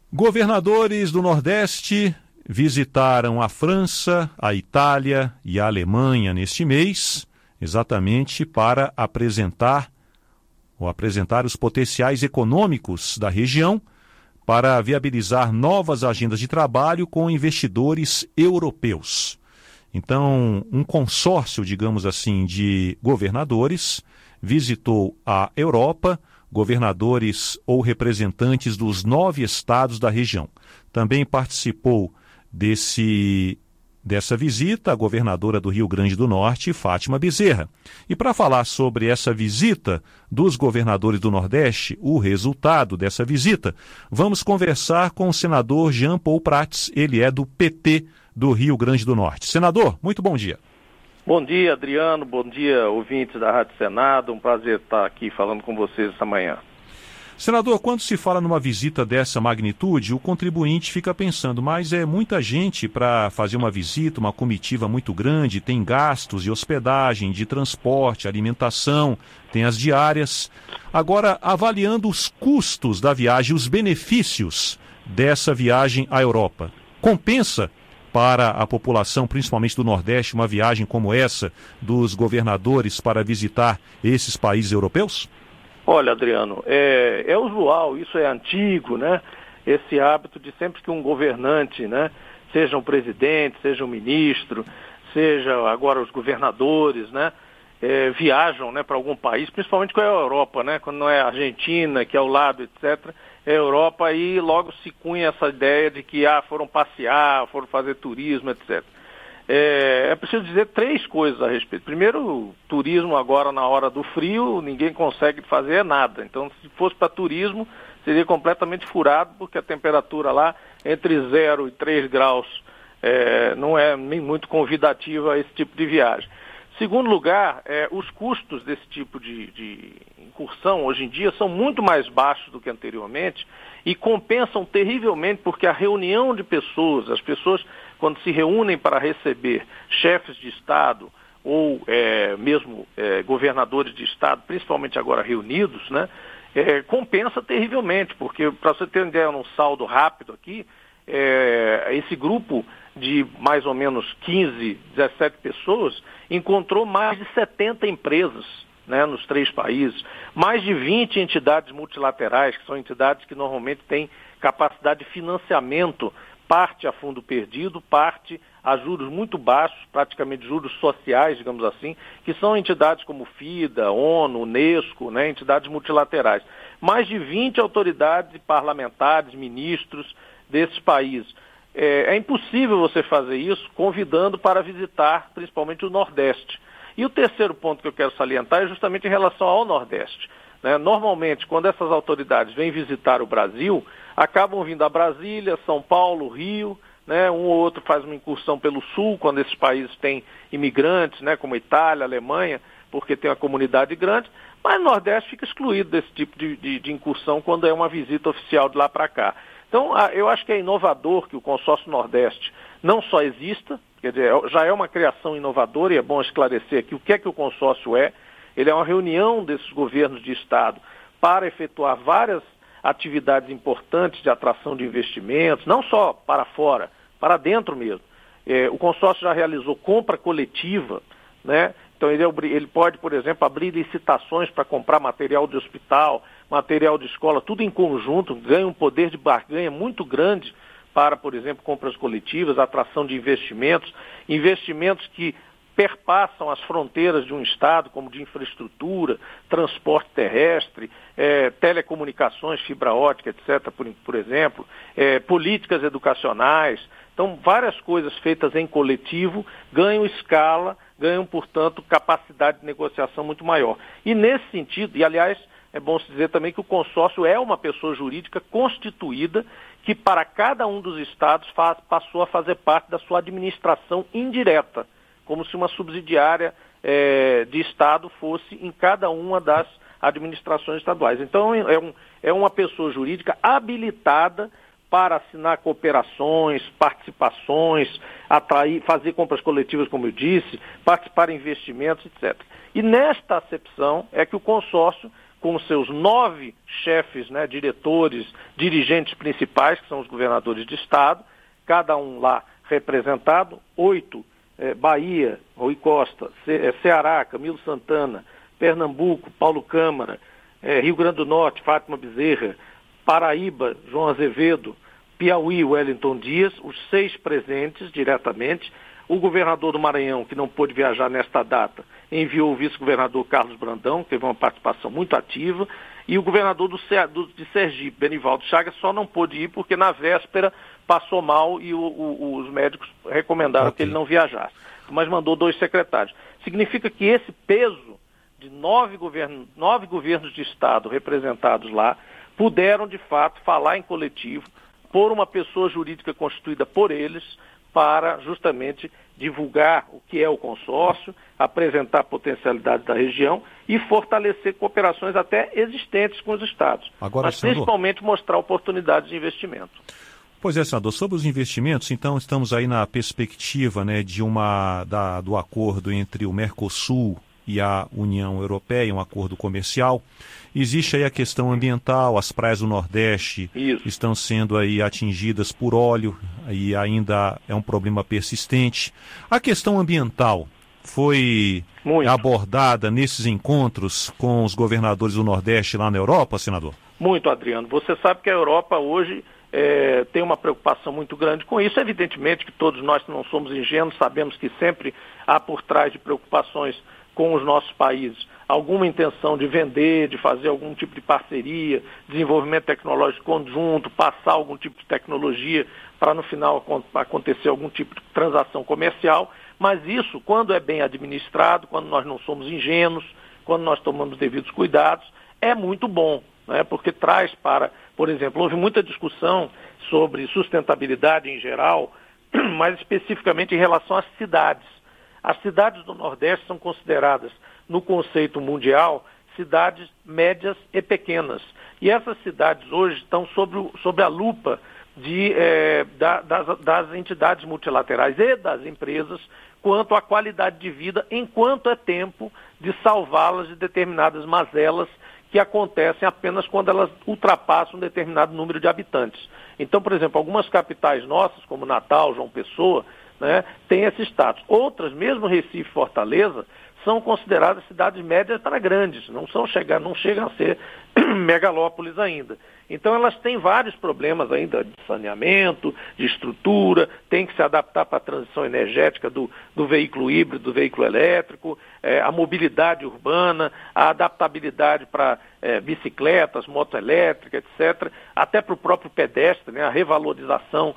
Governadores do Nordeste visitaram a França, a Itália e a Alemanha neste mês, exatamente para apresentar os potenciais econômicos da região para viabilizar novas agendas de trabalho com investidores europeus. Então, um consórcio, digamos assim, de governadores visitou a Europa, governadores ou representantes dos 9 estados da região. Também participou dessa visita a governadora do Rio Grande do Norte, Fátima Bezerra. E para falar sobre essa visita dos governadores do Nordeste, o resultado dessa visita, vamos conversar com o senador Jean Paul Prats, ele é do PT do Rio Grande do Norte. Senador, muito bom dia. Bom dia, Adriano. Bom dia, ouvintes da Rádio Senado. Um prazer estar aqui falando com vocês esta manhã. Senador, quando se fala numa visita dessa magnitude, o contribuinte fica pensando, mas é muita gente para fazer uma visita, uma comitiva muito grande, tem gastos de hospedagem, de transporte, alimentação, tem as diárias. Agora, avaliando os custos da viagem, os benefícios dessa viagem à Europa, compensa para a população, principalmente do Nordeste, uma viagem como essa dos governadores para visitar esses países europeus? Olha, Adriano, é usual, isso é antigo, né? Esse hábito de sempre que um governante, né, seja um presidente, seja um ministro, seja agora os governadores, né, viajam, né, para algum país, principalmente com a Europa, né? Quando não é a Argentina, que é ao lado, etc., é a Europa, aí logo se cunha essa ideia de que foram passear, foram fazer turismo, etc. É preciso dizer 3 coisas a respeito. Primeiro, o turismo agora na hora do frio, ninguém consegue fazer nada. Então, se fosse para turismo, seria completamente furado, porque a temperatura lá, entre 0 e 3 graus, não é nem muito convidativa esse tipo de viagem. Segundo lugar, os custos desse tipo de incursão, hoje em dia, são muito mais baixos do que anteriormente e compensam terrivelmente, porque a reunião de pessoas, as pessoas, quando se reúnem para receber chefes de Estado ou mesmo governadores de Estado, principalmente agora reunidos, né, compensa terrivelmente, porque, para você ter uma ideia, num saldo rápido aqui, esse grupo de mais ou menos 15, 17 pessoas encontrou mais de 70 empresas, né, nos 3 países, mais de 20 entidades multilaterais, que são entidades que normalmente têm capacidade de financiamento, parte a fundo perdido, parte a juros muito baixos, praticamente juros sociais, digamos assim, que são entidades como FIDA, ONU, Unesco, né, entidades multilaterais. Mais de 20 autoridades parlamentares, ministros desses países. É impossível você fazer isso convidando para visitar principalmente o Nordeste. E o terceiro ponto que eu quero salientar é justamente em relação ao Nordeste, né? Normalmente, quando essas autoridades vêm visitar o Brasil, acabam vindo a Brasília, São Paulo, Rio, né? Um ou outro faz uma incursão pelo Sul, quando esses países têm imigrantes, né? Como Itália, Alemanha, porque tem uma comunidade grande, mas o Nordeste fica excluído desse tipo de incursão quando é uma visita oficial de lá para cá. Então, eu acho que é inovador que o Consórcio Nordeste não só exista, quer dizer, já é uma criação inovadora e é bom esclarecer aqui o que é que o consórcio é. Ele é uma reunião desses governos de Estado para efetuar várias atividades importantes de atração de investimentos, não só para fora, para dentro mesmo. O consórcio já realizou compra coletiva, né? Então ele pode, por exemplo, abrir licitações para comprar material de hospital, material de escola, tudo em conjunto, ganha um poder de barganha muito grande para, por exemplo, compras coletivas, atração de investimentos que perpassam as fronteiras de um Estado, como de infraestrutura, transporte terrestre, telecomunicações, fibra ótica, etc., por exemplo, políticas educacionais. Então, várias coisas feitas em coletivo ganham escala, ganham, portanto, capacidade de negociação muito maior. E nesse sentido, e aliás, é bom se dizer também que o consórcio é uma pessoa jurídica constituída que para cada um dos estados passou a fazer parte da sua administração indireta, como se uma subsidiária de Estado fosse em cada uma das administrações estaduais. Então, é uma pessoa jurídica habilitada para assinar cooperações, participações, atrair, fazer compras coletivas, como eu disse, participar em investimentos, etc. E nesta acepção é que o consórcio com seus 9 chefes, né, diretores, dirigentes principais, que são os governadores de estado, cada um lá representado, 8, Bahia, Rui Costa, Ceará, Camilo Santana, Pernambuco, Paulo Câmara, Rio Grande do Norte, Fátima Bezerra, Paraíba, João Azevedo, Piauí, Wellington Dias, os 6 presentes diretamente. O governador do Maranhão, que não pôde viajar nesta data, enviou o vice-governador Carlos Brandão, que teve uma participação muito ativa, e o governador de Sergipe, Benivaldo Chagas, só não pôde ir porque na véspera passou mal e os médicos recomendaram que ele não viajasse, mas mandou 2 secretários. Significa que esse peso de 9 governos de estado representados lá puderam, de fato, falar em coletivo por uma pessoa jurídica constituída por eles para justamente divulgar o que é o consórcio, apresentar a potencialidade da região e fortalecer cooperações até existentes com os estados. Agora, mas senador, principalmente mostrar oportunidades de investimento. Pois é, senador, sobre os investimentos, então estamos aí na perspectiva, né, do acordo entre o Mercosul e a União Europeia, um acordo comercial. Existe aí a questão ambiental, as praias do Nordeste estão sendo aí atingidas por óleo e ainda é um problema persistente. A questão ambiental foi abordada nesses encontros com os governadores do Nordeste lá na Europa, senador? Muito, Adriano. Você sabe que a Europa hoje tem uma preocupação muito grande com isso. Evidentemente que todos nós não somos ingênuos, sabemos que sempre há por trás de preocupações com os nossos países alguma intenção de vender, de fazer algum tipo de parceria, desenvolvimento tecnológico conjunto, passar algum tipo de tecnologia para no final acontecer algum tipo de transação comercial, mas isso, quando é bem administrado, quando nós não somos ingênuos, quando nós tomamos devidos cuidados, é muito bom, né? Porque traz para, por exemplo, houve muita discussão sobre sustentabilidade em geral, mas especificamente em relação às cidades. As cidades do Nordeste são consideradas, no conceito mundial, cidades médias e pequenas. E essas cidades hoje estão sob a lupa das entidades multilaterais e das empresas quanto à qualidade de vida, enquanto é tempo de salvá-las de determinadas mazelas que acontecem apenas quando elas ultrapassam um determinado número de habitantes. Então, por exemplo, algumas capitais nossas, como Natal, João Pessoa, né, têm esse status. Outras, mesmo Recife e Fortaleza, são consideradas cidades médias para grandes, não chegam a ser megalópolis ainda. Então elas têm vários problemas ainda de saneamento, de estrutura, tem que se adaptar para a transição energética do veículo híbrido, do veículo elétrico, a mobilidade urbana, a adaptabilidade para bicicletas, moto elétrica, etc., até para o próprio pedestre, né, a revalorização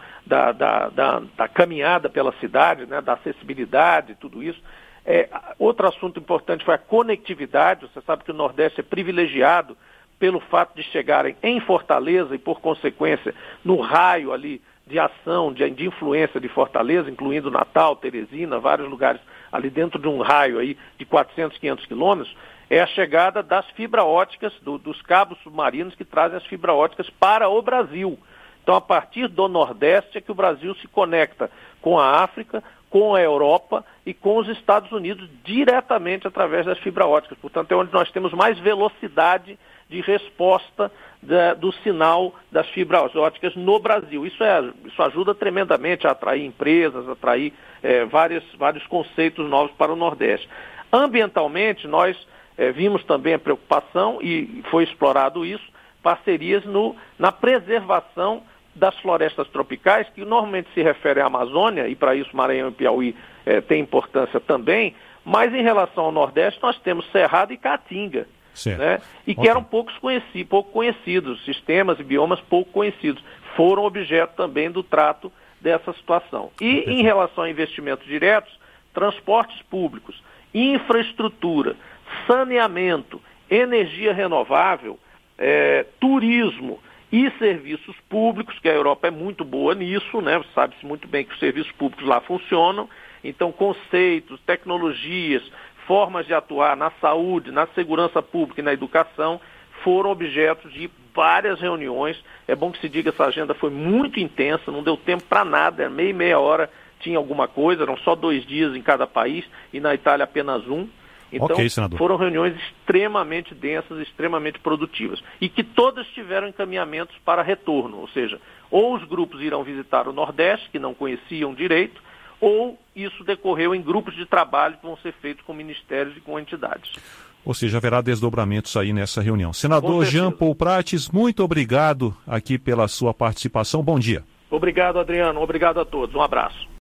da caminhada pela cidade, né, da acessibilidade, tudo isso. Outro assunto importante foi a conectividade. Você sabe que o Nordeste é privilegiado pelo fato de chegarem em Fortaleza e, por consequência, no raio ali de ação, de influência de Fortaleza, incluindo Natal, Teresina, vários lugares ali dentro de um raio aí de 400, 500 quilômetros, é a chegada das fibra óticas, dos cabos submarinos que trazem as fibra óticas para o Brasil. Então, a partir do Nordeste é que o Brasil se conecta com a África, com a Europa e com os Estados Unidos diretamente através das fibra óticas. Portanto, é onde nós temos mais velocidade de resposta do sinal das fibras óticas no Brasil. Isso ajuda tremendamente a atrair empresas, a atrair vários conceitos novos para o Nordeste. Ambientalmente, nós vimos também a preocupação, e foi explorado isso, parcerias na preservação das florestas tropicais, que normalmente se refere à Amazônia, e para isso Maranhão e Piauí tem importância também, mas em relação ao Nordeste nós temos Cerrado e Caatinga, né? E que eram pouco conhecidos, sistemas e biomas pouco conhecidos, foram objeto também do trato dessa situação. E em relação a investimentos diretos, transportes públicos, infraestrutura, saneamento, energia renovável, turismo e serviços públicos, que a Europa é muito boa nisso, né? Sabe-se muito bem que os serviços públicos lá funcionam, então conceitos, tecnologias, formas de atuar na saúde, na segurança pública e na educação foram objeto de várias reuniões. É bom que se diga, essa agenda foi muito intensa, não deu tempo para nada, meia hora tinha alguma coisa, eram só 2 dias em cada país e na Itália apenas 1. Então, Ok, senador. foram reuniões extremamente densas, extremamente produtivas, e que todas tiveram encaminhamentos para retorno, ou seja, ou os grupos irão visitar o Nordeste, que não conheciam direito, ou isso decorreu em grupos de trabalho que vão ser feitos com ministérios e com entidades. Ou seja, haverá desdobramentos aí nessa reunião. Senador Jean Paul Prates, muito obrigado aqui pela sua participação. Bom dia. Obrigado, Adriano. Obrigado a todos. Um abraço.